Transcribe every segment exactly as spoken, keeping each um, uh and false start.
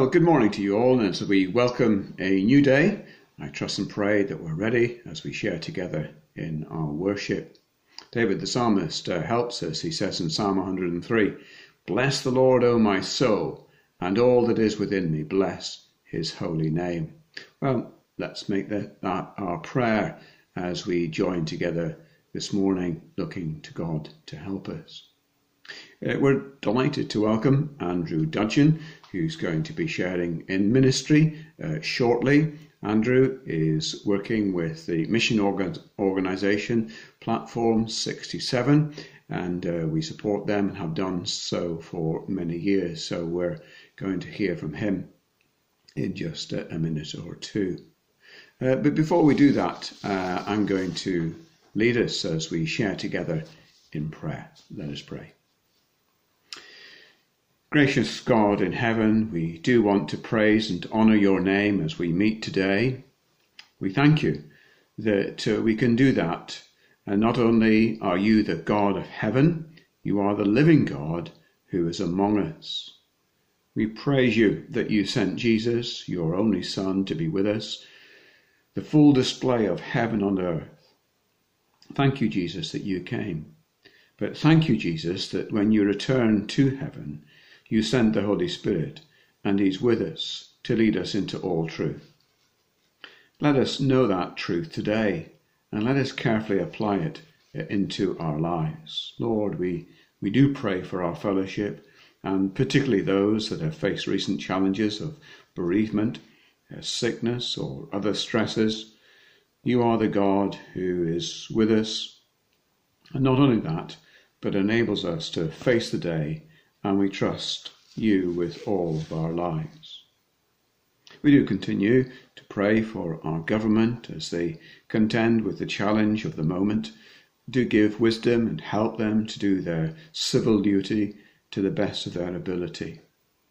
Well, good morning to you all, and as we welcome a new day, I trust and pray that we're ready as we share together in our worship. David the psalmist uh, helps us. He says in Psalm one hundred and three, "Bless the Lord, O my soul, and all that is within me, bless his holy name." Well, let's make that, that our prayer as we join together this morning, looking to God to help us. Uh, we're delighted to welcome Andrew Dudgeon, who's going to be sharing in ministry uh, shortly. Andrew is working with the mission organ- organisation Platform sixty-seven, and uh, we support them and have done so for many years. So we're going to hear from him in just a, a minute or two. Uh, but before we do that, uh, I'm going to lead us as we share together in prayer. Let us pray. Gracious God in heaven, we do want to praise and honour your name as we meet today. We thank you that uh, we can do that. And not only are you the God of heaven, you are the living God who is among us. We praise you that you sent Jesus, your only Son, to be with us, the full display of heaven on earth. Thank you, Jesus, that you came. But thank you, Jesus, that when you return to heaven, you send the Holy Spirit, and he's with us to lead us into all truth. Let us know that truth today, and let us carefully apply it into our lives. Lord, we, we do pray for our fellowship, and particularly those that have faced recent challenges of bereavement, sickness, or other stresses. You are the God who is with us, and not only that, but enables us to face the day, and we trust you with all of our lives. We do continue to pray for our government as they contend with the challenge of the moment. Do give wisdom and help them to do their civil duty to the best of their ability.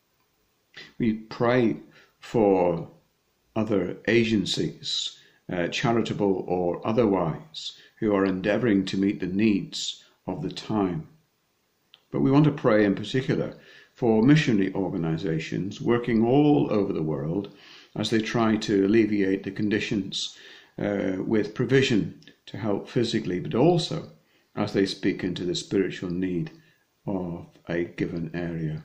We pray for other agencies, uh, charitable or otherwise, who are endeavouring to meet the needs of the time. But we want to pray in particular for missionary organisations working all over the world as they try to alleviate the conditions uh, with provision to help physically, but also as they speak into the spiritual need of a given area.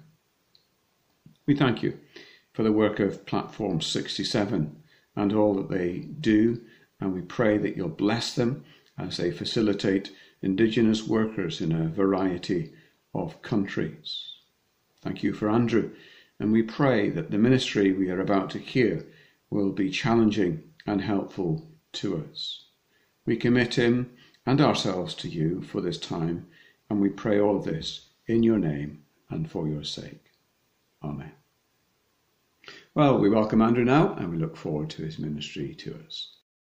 We thank you for the work of Platform sixty-seven and all that they do, and we pray that you'll bless them as they facilitate Indigenous workers in a variety of countries. Thank you for Andrew, and we pray that the ministry we are about to hear will be challenging and helpful to us. We commit him and ourselves to you for this time, and we pray all of this in your name and for your sake. Amen. Well, we welcome Andrew now, and we look forward to his ministry to us.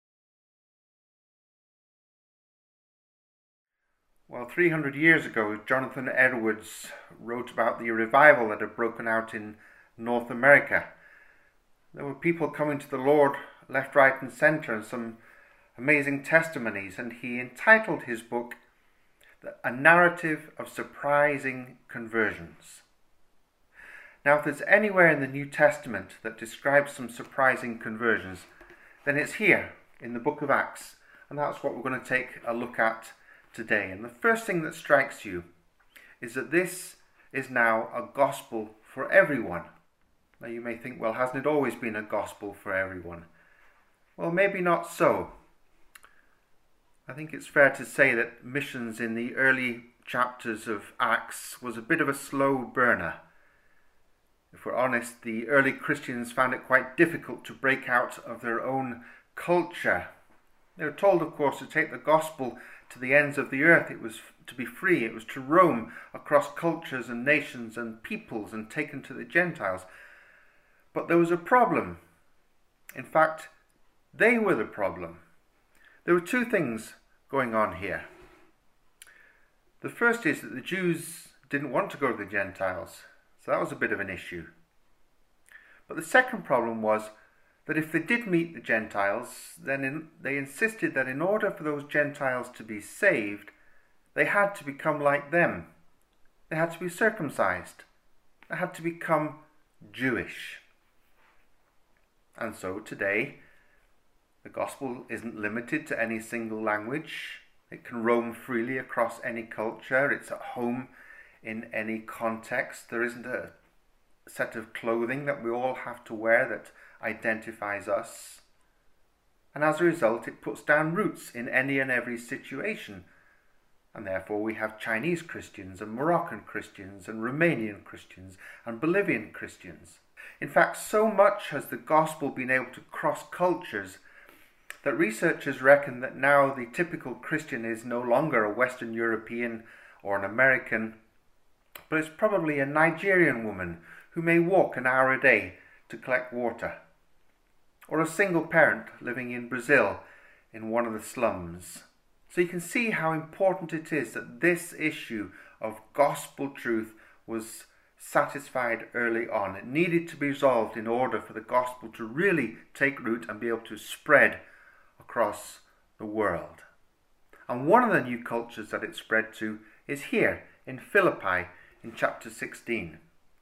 Well, three hundred years ago, Jonathan Edwards wrote about the revival that had broken out in North America. There were people coming to the Lord left, right and centre, and some amazing testimonies, and he entitled his book A Narrative of Surprising Conversions. Now, if there's anywhere in the New Testament that describes some surprising conversions, then it's here in the book of Acts, and that's what we're going to take a look at today. And the first thing that strikes you is that this is now a gospel for everyone. Now you may think, well, hasn't it always been a gospel for everyone? Well, maybe not so. I think it's fair to say that missions in the early chapters of Acts was a bit of a slow burner. If we're honest, the early Christians found it quite difficult to break out of their own culture. They were told, of course, to take the gospel to the ends of the earth. It was to be free. It was to roam across cultures and nations and peoples and taken to the Gentiles. But there was a problem. In fact, they were the problem. There were two things going on here. The first is that the Jews didn't want to go to the Gentiles, so that was a bit of an issue. But the second problem was that if they did meet the Gentiles, then in, they insisted that in order for those Gentiles to be saved, they had to become like them. They had to be circumcised. They had to become Jewish. And so today, the gospel isn't limited to any single language. It can roam freely across any culture. It's at home in any context. There isn't a set of clothing that we all have to wear that identifies us. And as a result, it puts down roots in any and every situation. And therefore we have Chinese Christians and Moroccan Christians and Romanian Christians and Bolivian Christians. In fact, so much has the gospel been able to cross cultures that researchers reckon that now the typical Christian is no longer a Western European or an American, but it's probably a Nigerian woman who may walk an hour a day to collect water, or a single parent living in Brazil in one of the slums. So you can see how important it is that this issue of gospel truth was satisfied early on. It needed to be resolved in order for the gospel to really take root and be able to spread across the world. And one of the new cultures that it spread to is here in Philippi in chapter sixteen.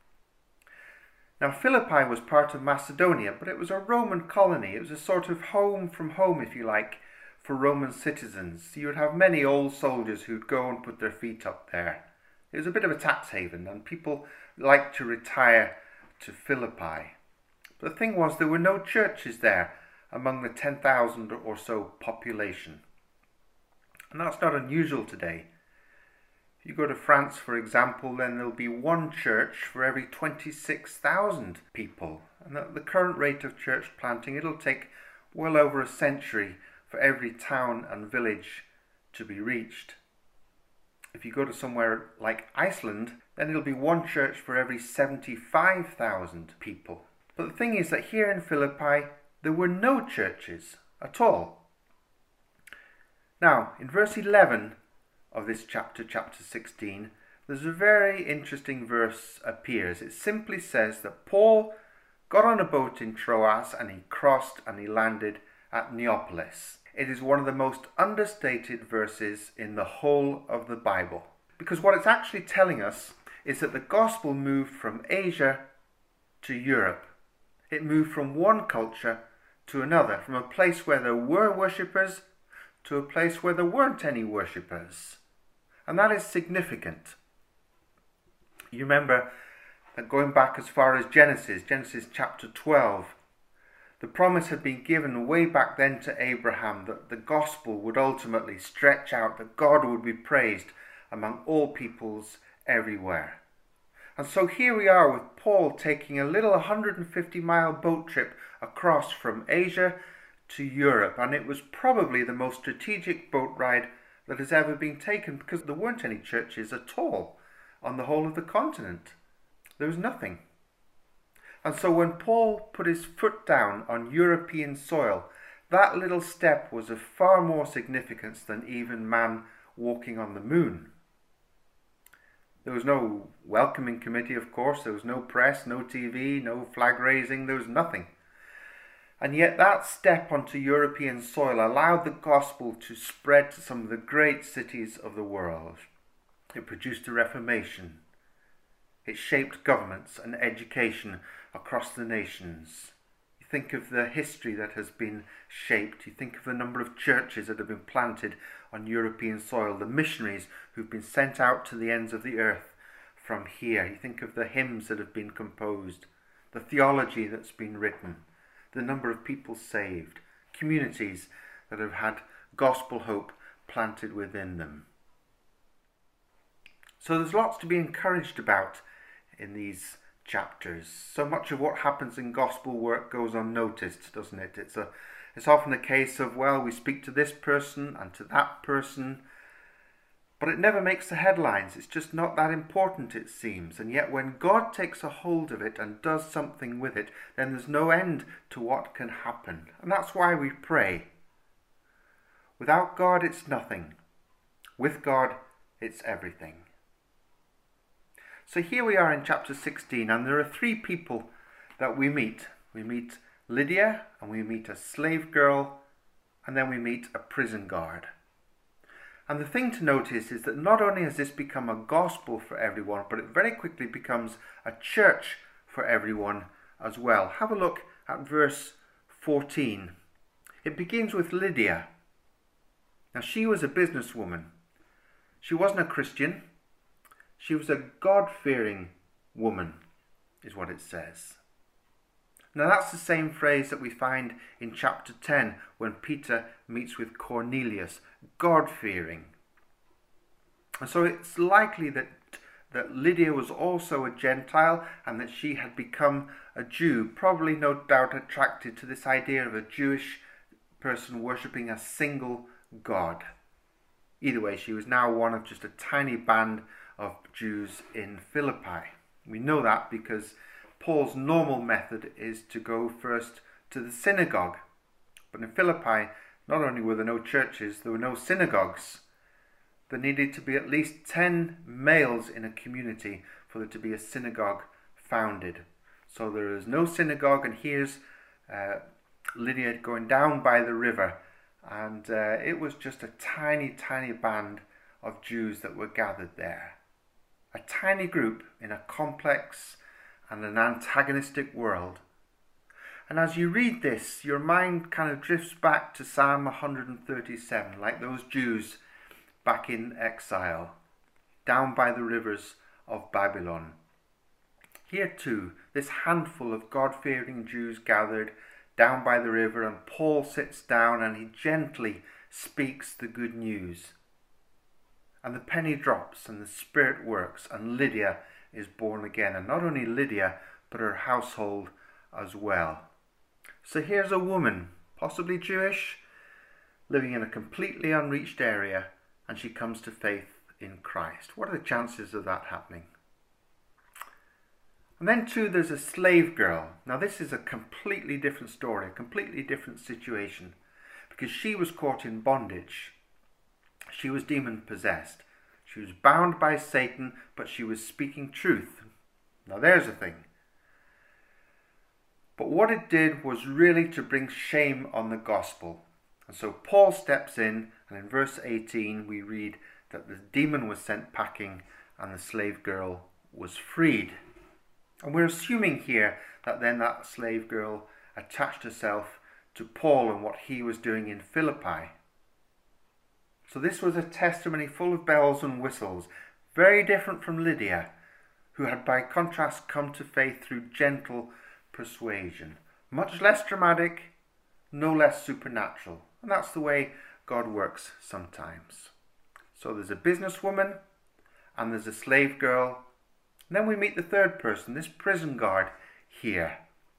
Now Philippi was part of Macedonia, but it was a Roman colony. It was a sort of home from home, if you like, for Roman citizens. You would have many old soldiers who'd go and put their feet up there. It was a bit of a tax haven, and people liked to retire to Philippi. But the thing was, there were no churches there among the ten thousand or so population. And that's not unusual today. If you go to France, for example, then there'll be one church for every twenty-six thousand people. And at the current rate of church planting, it'll take well over a century for every town and village to be reached. If you go to somewhere like Iceland, then it'll be one church for every seventy-five thousand people. But the thing is that here in Philippi, there were no churches at all. Now, in verse eleven of this chapter, chapter sixteen, there's a very interesting verse appears. It simply says that Paul got on a boat in Troas and he crossed and he landed at Neapolis. It is one of the most understated verses in the whole of the Bible, because what it's actually telling us is that the gospel moved from Asia to Europe. It moved from one culture to another, from a place where there were worshippers to a place where there weren't any worshippers. And that is significant. You remember that going back as far as Genesis, Genesis chapter twelve, the promise had been given way back then to Abraham that the gospel would ultimately stretch out, that God would be praised among all peoples everywhere. And so here we are with Paul taking a little one hundred fifty mile boat trip across from Asia to Europe. And it was probably the most strategic boat ride that has ever been taken, because there weren't any churches at all on the whole of the continent. There was nothing. And so when Paul put his foot down on European soil, that little step was of far more significance than even man walking on the moon. There was no welcoming committee, of course. There was no press, no T V, no flag raising. There was nothing. And yet that step onto European soil allowed the gospel to spread to some of the great cities of the world. It produced a reformation. It shaped governments and education across the nations. You think of the history that has been shaped. You think of the number of churches that have been planted on European soil, the missionaries who've been sent out to the ends of the earth from here. You think of the hymns that have been composed, the theology that's been written, the number of people saved, communities that have had gospel hope planted within them. So there's lots to be encouraged about in these chapters. So much of what happens in gospel work goes unnoticed, doesn't it? It's a, it's often a case of, well, we speak to this person and to that person, but it never makes the headlines. It's just not that important, it seems. And yet when God takes a hold of it and does something with it, then there's no end to what can happen. And that's why we pray. Without God, it's nothing. With God, it's everything. So here we are in chapter sixteen, and there are three people that we meet. We meet Lydia, and we meet a slave girl, and then we meet a prison guard. And the thing to notice is that not only has this become a gospel for everyone, but it very quickly becomes a church for everyone as well. Have a look at verse fourteen. It begins with Lydia. Now, she was a businesswoman. She wasn't a Christian. She was a God-fearing woman, is what it says. Now, that's the same phrase that we find in chapter ten when Peter meets with Cornelius, God-fearing. And so it's likely that, that Lydia was also a Gentile and that she had become a Jew, probably no doubt attracted to this idea of a Jewish person worshipping a single God. Either way, she was now one of just a tiny band of Jews in Philippi. We know that because Paul's normal method is to go first to the synagogue. But in Philippi, not only were there no churches, there were no synagogues. There needed to be at least ten males in a community for there to be a synagogue founded. So there is no synagogue, and here's uh, Lydia going down by the river. And uh, it was just a tiny, tiny band of Jews that were gathered there. A tiny group in a complex and an antagonistic world. And as you read this, your mind kind of drifts back to Psalm one thirty-seven, like those Jews back in exile, down by the rivers of Babylon. Here too, this handful of God-fearing Jews gathered down by the river, and Paul sits down and he gently speaks the good news. And the penny drops and the Spirit works, and Lydia is born again. And not only Lydia, but her household as well. So here's a woman, possibly Jewish, living in a completely unreached area, and she comes to faith in Christ. What are the chances of that happening? And then too, there's a slave girl. Now this is a completely different story, a completely different situation, because she was caught in bondage. She was demon possessed. She was bound by Satan, but she was speaking truth. Now there's a thing. But what it did was really to bring shame on the gospel. And so Paul steps in, and in verse eighteen we read that the demon was sent packing and the slave girl was freed. And we're assuming here that then that slave girl attached herself to Paul and what he was doing in Philippi. So this was a testimony full of bells and whistles, very different from Lydia, who had by contrast come to faith through gentle persuasion. Much less dramatic, no less supernatural. And that's the way God works sometimes. So there's a businesswoman and there's a slave girl. And then we meet the third person, this prison guard here.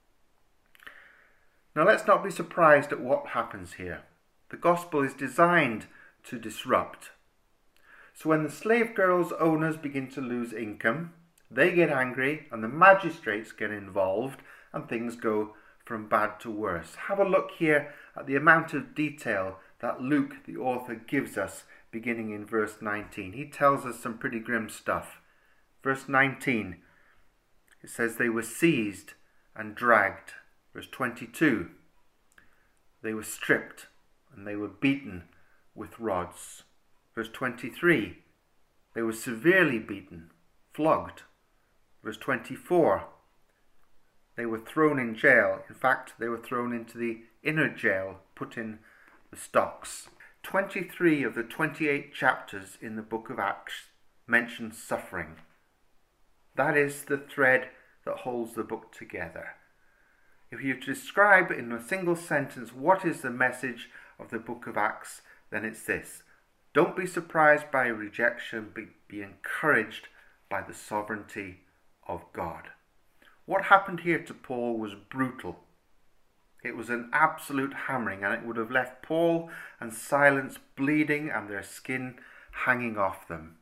Now let's not be surprised at what happens here. The gospel is designed to disrupt. So when the slave girl's owners begin to lose income, they get angry and the magistrates get involved and things go from bad to worse. Have a look here at the amount of detail that Luke, the author, gives us beginning in verse nineteen. He tells us some pretty grim stuff. Verse nineteen, it says they were seized and dragged. Verse twenty-two, they were stripped and they were beaten with rods. Verse twenty-three, they were severely beaten, flogged. Verse twenty-four, they were thrown in jail. In fact, they were thrown into the inner jail, put in the stocks. twenty-three of the twenty-eight chapters in the book of Acts mention suffering. That is the thread that holds the book together. If you describe in a single sentence what is the message of the book of Acts, then it's this: don't be surprised by rejection, but be encouraged by the sovereignty of God. What happened here to Paul was brutal. It was an absolute hammering, and it would have left Paul and Silas bleeding and their skin hanging off them.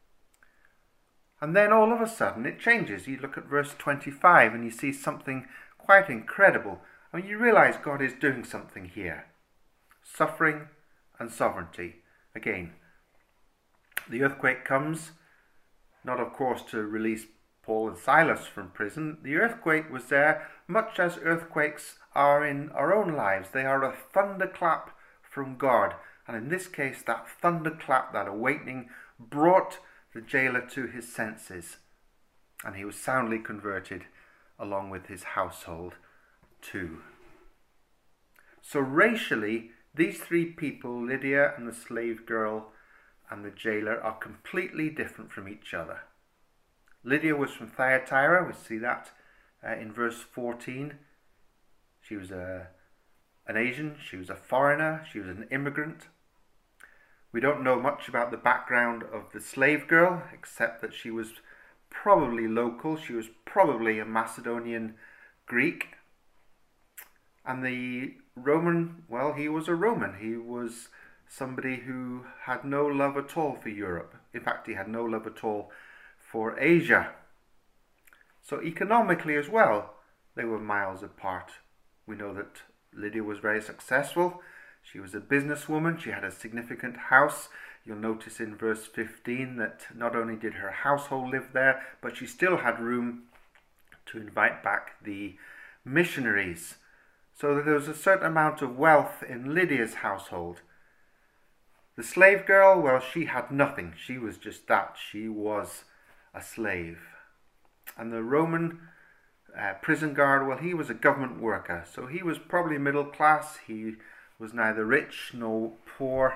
And then all of a sudden it changes. You look at verse twenty-five and you see something quite incredible. I mean, you realize God is doing something here. Suffering and sovereignty. Again, the earthquake comes, not of course to release Paul and Silas from prison. The earthquake was there much as earthquakes are in our own lives. They are a thunderclap from God. And in this case, that thunderclap, that awakening, brought the jailer to his senses, and he was soundly converted along with his household too. So racially, these three people, Lydia and the slave girl and the jailer, are completely different from each other. Lydia was from Thyatira. We see that uh, in verse fourteen. She was a, an Asian, she was a foreigner, she was an immigrant. We don't know much about the background of the slave girl, except that she was probably local. She was probably a Macedonian Greek. And the Roman, well, he was a Roman. He was somebody who had no love at all for Europe. In fact, he had no love at all for Asia. So economically as well, they were miles apart. We know that Lydia was very successful. She was a businesswoman. She had a significant house. You'll notice in verse fifteen that not only did her household live there, but she still had room to invite back the missionaries. So there was a certain amount of wealth in Lydia's household. The slave girl, well, she had nothing. She was just that. She was a slave. And the Roman uh, prison guard, well, he was a government worker. So he was probably middle class. He was neither rich nor poor.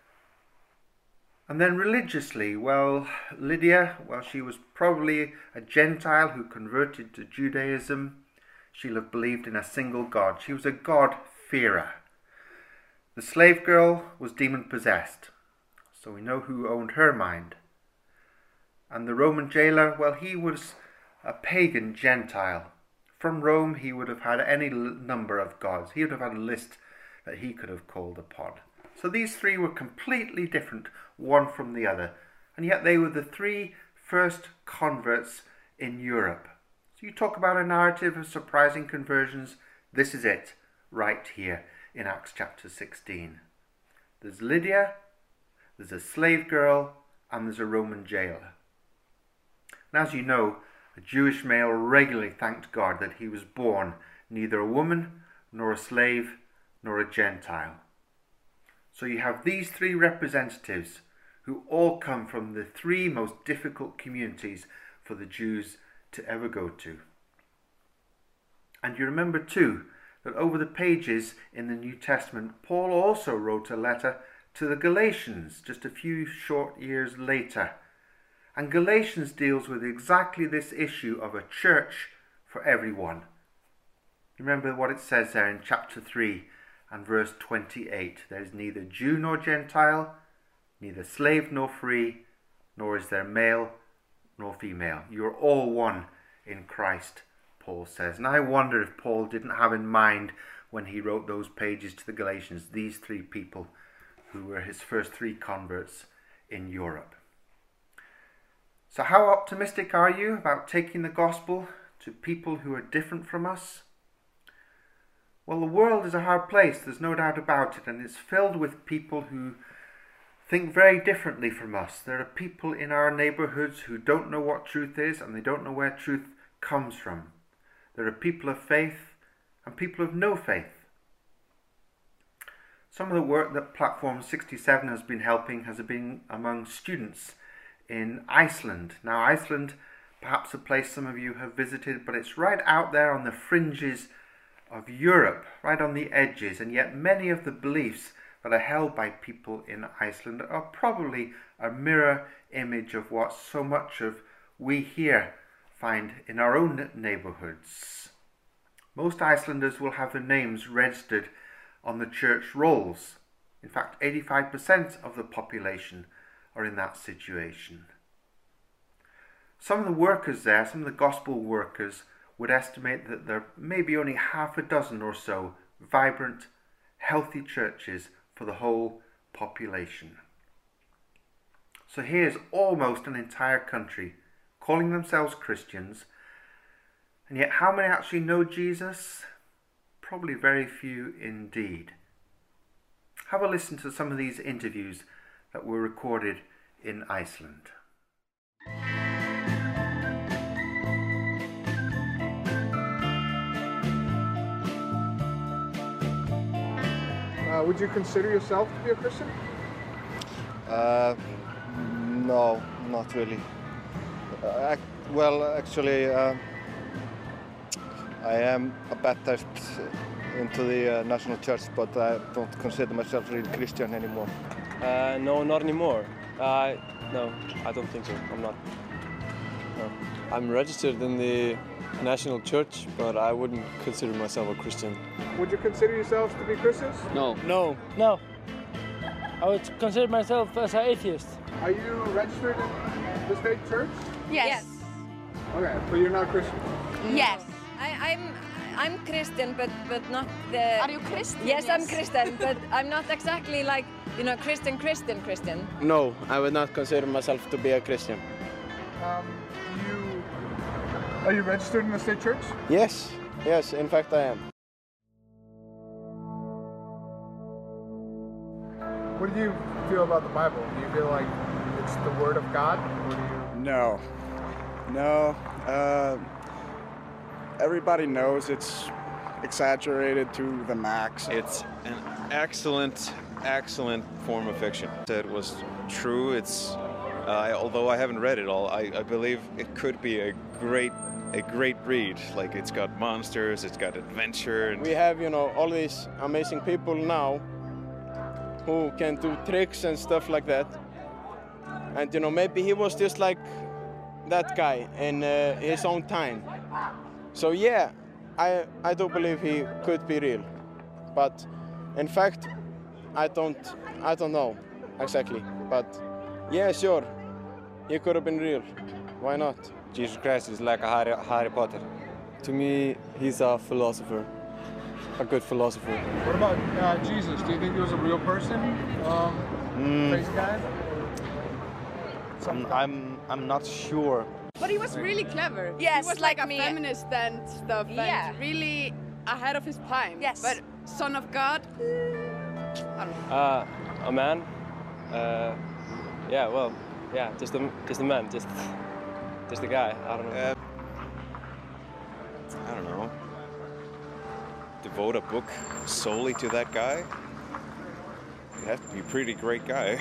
And then religiously, well, Lydia, well, she was probably a Gentile who converted to Judaism. She'll have believed in a single God. She was a God-fearer. The slave girl was demon-possessed, so we know who owned her mind. And the Roman jailer, well, he was a pagan Gentile. From Rome, he would have had any number of gods. He would have had a list that he could have called upon. So these three were completely different, one from the other. And yet they were the three first converts in Europe. So you talk about a narrative of surprising conversions. This is it, right here in Acts chapter sixteen. There's Lydia, there's a slave girl, and there's a Roman jailer. And as you know, a Jewish male regularly thanked God that he was born neither a woman, nor a slave, nor a Gentile. So you have these three representatives who all come from the three most difficult communities for the Jews to ever go to. And you remember too that over the pages in the New Testament, Paul also wrote a letter to the Galatians just a few short years later. And Galatians deals with exactly this issue of a church for everyone. Remember what it says there in chapter three and verse twenty-eight. There is neither Jew nor Gentile, neither slave nor free, nor is there male nor female. You are all one in Christ, Paul says. And I wonder if Paul didn't have in mind when he wrote those pages to the Galatians, these three people who were his first three converts in Europe. So how optimistic are you about taking the gospel to people who are different from us? Well, the world is a hard place, there's no doubt about it, and it's filled with people who think very differently from us. There are people in our neighbourhoods who don't know what truth is, and they don't know where truth comes from. There are people of faith and people of no faith. Some of the work that Platform sixty-seven has been helping has been among students in Iceland. Now, Iceland, perhaps a place some of you have visited, but it's right out there on the fringes of Europe, right on the edges, and yet many of the beliefs that are held by people in Iceland are probably a mirror image of what so much of we here find in our own neighbourhoods. Most Icelanders will have their names registered on the church rolls. In fact, eighty-five percent of the population are in that situation. Some of the workers there, some of the gospel workers, would estimate that there may be only half a dozen or so vibrant, healthy churches for the whole population. So here's almost an entire country calling themselves Christians, and yet how many actually know Jesus? Probably very few indeed. Have a listen to some of these interviews that were recorded in Iceland. Uh, would you consider yourself to be a Christian? Uh, no, not really. Uh, ac well, actually, uh, I am a baptized into the uh, national church, but I don't consider myself really Christian anymore. Uh, no, not anymore. Uh, no, I don't think so. I'm not. No. I'm registered in the national church, but I wouldn't consider myself a Christian. Would you consider yourselves to be Christians? No. No. No. I would consider myself as an atheist. Are you registered in the state church? Yes. Okay, but you're not Christian. Yes. I, I'm I'm Christian, but but not the. Are you Christian? Yes, yes. I'm Christian, but I'm not exactly like you know Christian Christian Christian. No, I would not consider myself to be a Christian. Um, you are you registered in the state church? Yes. Yes. In fact, I am. What do you feel about the Bible? Do you feel like it's the Word of God, or do you? No, no. Uh, everybody knows it's exaggerated to the max. It's an excellent, excellent form of fiction. It was true. It's uh, I, although I haven't read it all, I, I believe it could be a great, a great read. Like it's got monsters, it's got adventure. And we have, you know, all these amazing people now who can do tricks and stuff like that. And you know, maybe he was just like that guy in uh, his own time. So yeah, I I do believe he could be real, but in fact, I don't I don't know exactly. But yeah, sure, he could have been real. Why not? Jesus Christ is like a Harry, Harry Potter. To me, he's a philosopher, a good philosopher. What about uh, Jesus? Do you think he was a real person? Um, mm. Crazy guy? I'm, I'm I'm not sure. But he was really clever. Yes, he was like like, a me. feminist and stuff, Yeah. and really ahead of his time. Yes. But Son of God, I don't know. Uh, a man. Uh, yeah, well, yeah, just a just a man, just just a guy. I don't know. Uh, I don't know. Devote a book solely to that guy? You'd have to be a pretty great guy.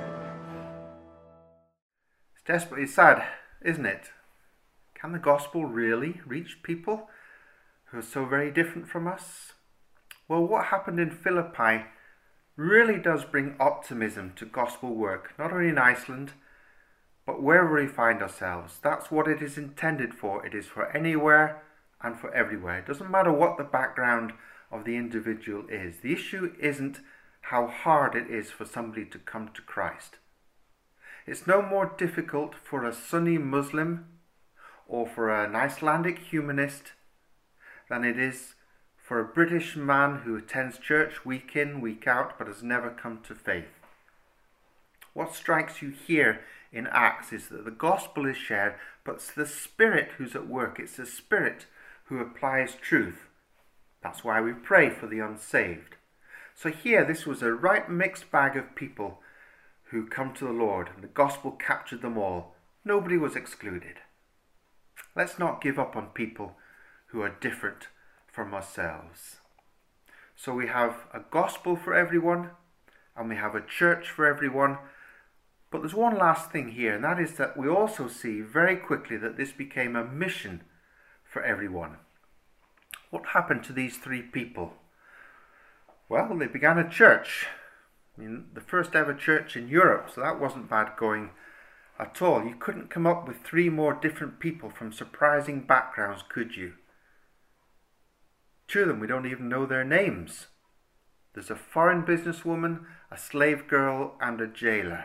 It's desperately sad, isn't it? Can the gospel really reach people who are so very different from us? Well, what happened in Philippi really does bring optimism to gospel work, not only in Iceland, but wherever we find ourselves. That's what it is intended for. It is for anywhere and for everywhere. It doesn't matter what the background of the individual is. The issue isn't how hard it is for somebody to come to Christ. It's no more difficult for a Sunni Muslim or for an Icelandic humanist than it is for a British man who attends church week in, week out, but has never come to faith. What strikes you here in Acts is that the gospel is shared, but it's the Spirit who's at work. It's the Spirit who applies truth. That's why we pray for the unsaved. So here, this was a right mixed bag of people who come to the Lord, and the gospel captured them all. Nobody was excluded. Let's not give up on people who are different from ourselves. So we have a gospel for everyone, and we have a church for everyone. But there's one last thing here, and that is that we also see very quickly that this became a mission for everyone. What happened to these three people? Well, they began a church. I mean, the first ever church in Europe, so that wasn't bad going at all. You couldn't come up with three more different people from surprising backgrounds, could you? Two of them, we don't even know their names. There's a foreign businesswoman, a slave girl, and a jailer.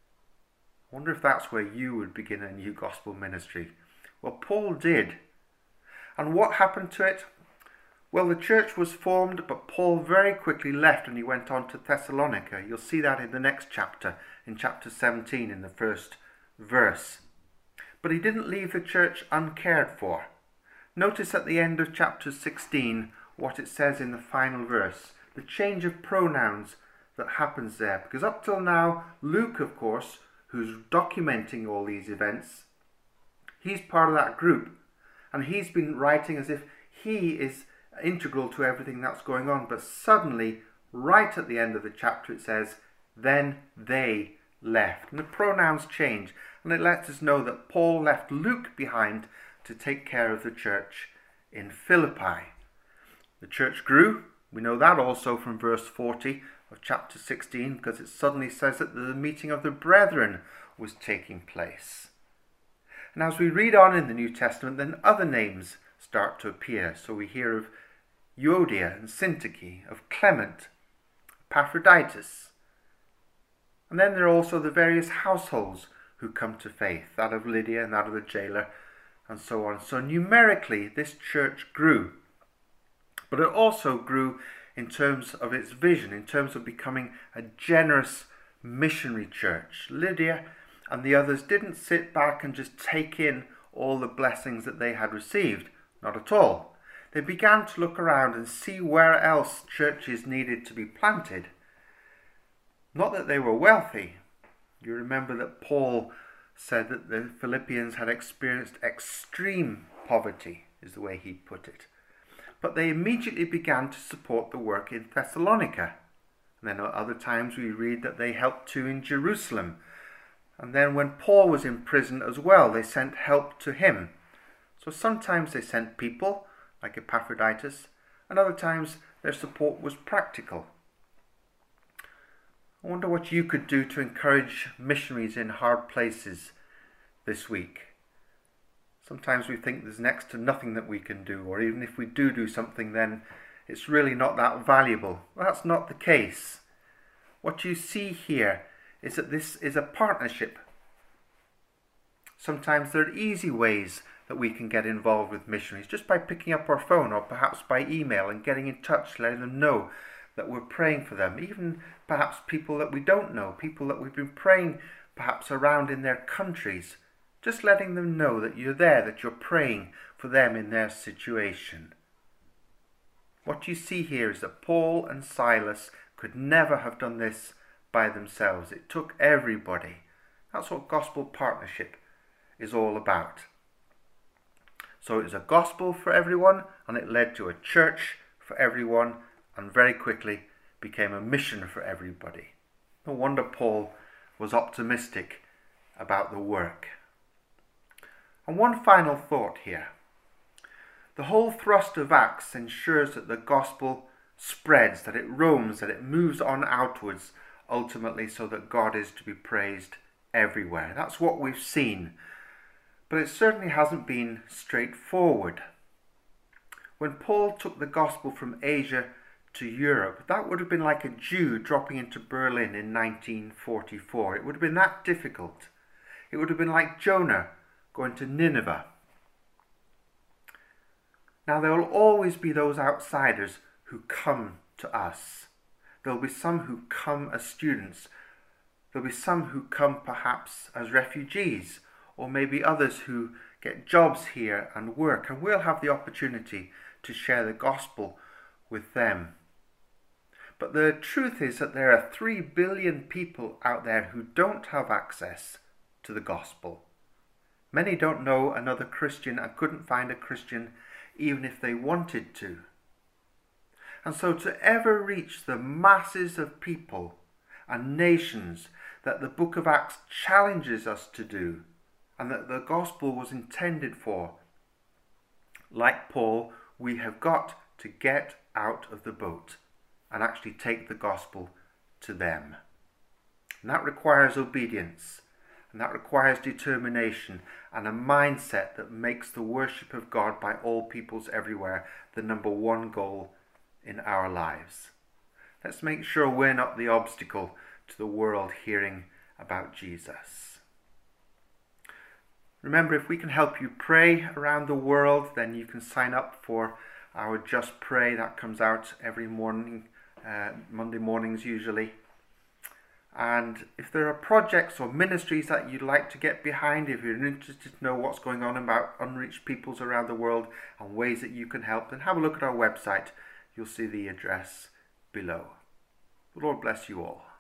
I wonder if that's where you would begin a new gospel ministry. Well, Paul did. And what happened to it? Well, the church was formed, but Paul very quickly left and he went on to Thessalonica. You'll see that in the next chapter, in chapter seventeen, in the first verse. But he didn't leave the church uncared for. Notice at the end of chapter sixteen what it says in the final verse, the change of pronouns that happens there. Because up till now, Luke, of course, who's documenting all these events, he's part of that group. And he's been writing as if he is integral to everything that's going on. But suddenly, right at the end of the chapter, it says, then they left. And the pronouns change. And it lets us know that Paul left Luke behind to take care of the church in Philippi. The church grew, We know that also from verse forty of chapter sixteen, because it suddenly says that the meeting of the brethren was taking place. And as we read on in the New Testament, then other names start to appear. So we hear of Euodia and Syntyche, of Clement, Epaphroditus. And then there are also the various households who come to faith, that of Lydia and that of the jailer, and so on. So numerically, this church grew. But it also grew in terms of its vision, in terms of becoming a generous missionary church. Lydia and the others didn't sit back and just take in all the blessings that they had received. Not at all. They began to look around and see where else churches needed to be planted. Not that they were wealthy. You remember that Paul said that the Philippians had experienced extreme poverty, is the way he put it. But they immediately began to support the work in Thessalonica. And then at other times we read that they helped too in Jerusalem. And then when Paul was in prison as well, they sent help to him. So sometimes they sent people, like Epaphroditus, and other times their support was practical. I wonder what you could do to encourage missionaries in hard places this week. Sometimes we think there's next to nothing that we can do, or even if we do do something, then it's really not that valuable. Well, that's not the case. What you see here is that this is a partnership. Sometimes there are easy ways that we can get involved with missionaries, just by picking up our phone or perhaps by email and getting in touch, letting them know that we're praying for them. Even perhaps people that we don't know, people that we've been praying perhaps around in their countries, just letting them know that you're there, that you're praying for them in their situation. What you see here is that Paul and Silas could never have done this by themselves. It took everybody. That's what gospel partnership is all about. So it was a gospel for everyone, and it led to a church for everyone, and very quickly became a mission for everybody. No wonder Paul was optimistic about the work. And one final thought here. The whole thrust of Acts ensures that the gospel spreads, that it roams, that it moves on outwards, ultimately so that God is to be praised everywhere. That's what we've seen. But it certainly hasn't been straightforward. When Paul took the gospel from Asia to Europe, that would have been like a Jew dropping into Berlin in nineteen forty-four. It would have been that difficult. It would have been like Jonah going to Nineveh. Now there will always be those outsiders who come to us. There will be some who come as students. There will be some who come perhaps as refugees, or maybe others who get jobs here and work, and we'll have the opportunity to share the gospel with them. But the truth is that there are three billion people out there who don't have access to the gospel. Many don't know another Christian and couldn't find a Christian even if they wanted to. And so to ever reach the masses of people and nations that the book of Acts challenges us to do, and that the gospel was intended for, like Paul, we have got to get out of the boat and actually take the gospel to them. And that requires obedience, and that requires determination and a mindset that makes the worship of God by all peoples everywhere the number one goal in our lives. Let's make sure we're not the obstacle to the world hearing about Jesus. Remember, if we can help you pray around the world, then you can sign up for our Just Pray. That comes out every morning, uh, Monday mornings usually. And if there are projects or ministries that you'd like to get behind, if you're interested to know what's going on about unreached peoples around the world and ways that you can help, then have a look at our website. You'll see the address below. The Lord bless you all.